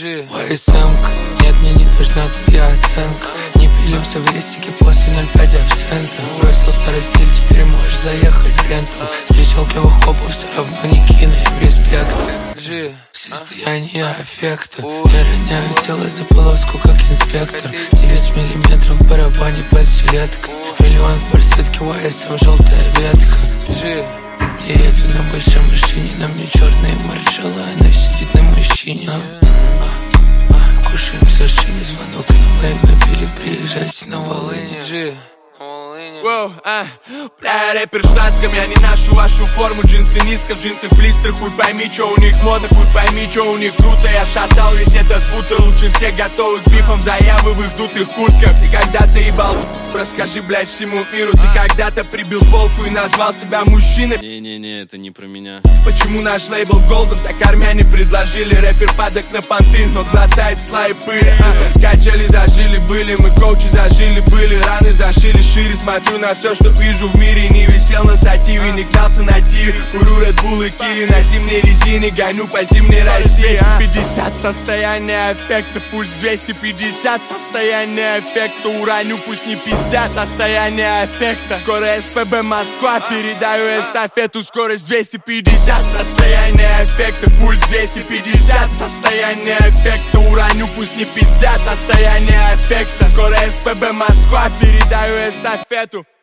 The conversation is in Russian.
ВСМ-ка, нет, мне не нужна твоя оценка. Не пилимся в листике после 0,5 абсента. Бросил старый стиль, теперь можешь заехать в ленту. Встречал клевых копов, все равно не кину им респекта. Состояние аффекта. Я роняю тело за полоску, как инспектор. 9 миллиметров в барабане под жилеткой. Миллион в барсетке, ВСМ, желтая ветка. Я еду на большой машине, на мне черные маршалы, она сидит на мужчине. Кушаем сашими, звонок на моей мобиле, приезжайте на Волыне. Бля, рэпер в штатском, я не ношу вашу форму. Джинсы низко, в джинсах блистер. Хуй пойми, чё у них модно, хуй пойми, чё у них круто. Я шатал весь этот бутер, лучше всех готовы к бифам. Заявы в их дутых куртках. Ты когда-то ебал, расскажи, блядь, всему миру. Ты когда-то прибил полку и назвал себя мужчиной. Не-не-не, это не про меня. Почему наш лейбл голден? Так армяне предложили. Рэпер падок на понты, но глотает слои пыли. Качели зажили были, мы коучи зажили были. Раны зашили шире, смотрю на все, что вижу в мире. Не висел на сативе, не гнался на тиве. Курю Red Bull и киви на зимней резине. Гоню по зимней России. 250 состояние аффекта, пульс 250 состояние аффекта. Ураню, пусть не пиздят, состояние аффекта. Скоро СПБ Москва, передаю эстафету. Скорость 250 состояние аффекта, пульс 250 состояние аффекта. Ураню, пусть не пиздят, состояние аффекта. Скоро СПБ Москва, передаю эстафету.